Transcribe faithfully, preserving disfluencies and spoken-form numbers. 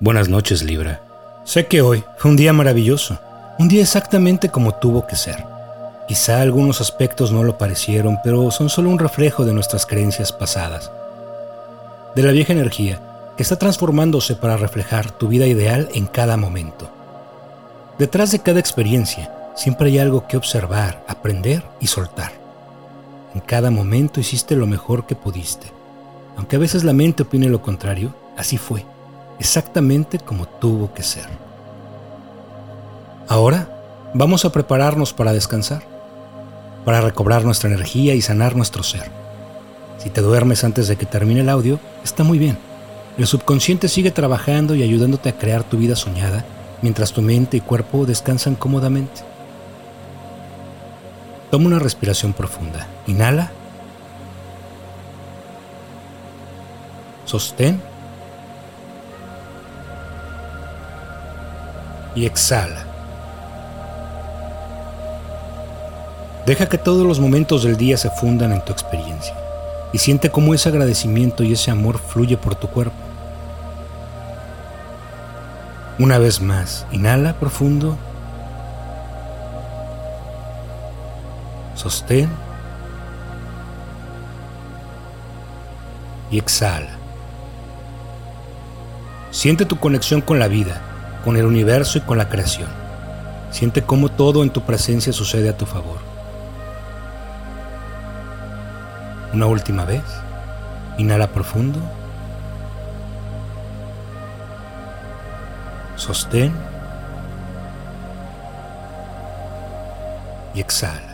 Buenas noches, Libra. Sé que hoy fue un día maravilloso, un día exactamente como tuvo que ser. Quizá algunos aspectos no lo parecieron, pero son solo un reflejo de nuestras creencias pasadas. De la vieja energía que está transformándose para reflejar tu vida ideal en cada momento. Detrás de cada experiencia siempre hay algo que observar, aprender y soltar. En cada momento hiciste lo mejor que pudiste. Aunque a veces la mente opine lo contrario, así fue, exactamente como tuvo que ser. Ahora vamos a prepararnos para descansar, para recobrar nuestra energía y sanar nuestro ser. Si te duermes antes de que termine el audio, está muy bien. El subconsciente sigue trabajando y ayudándote a crear tu vida soñada mientras tu mente y cuerpo descansan cómodamente. Toma una respiración profunda. Inhala. Sostén. Y exhala. Deja que todos los momentos del día se fundan en tu experiencia y siente cómo ese agradecimiento y ese amor fluye por tu cuerpo. Una vez más, inhala profundo. Sostén. Y exhala. Siente tu conexión con la vida, con el universo y con la creación. Siente cómo todo en tu presencia sucede a tu favor. Una última vez. Inhala profundo. Sostén. Y exhala.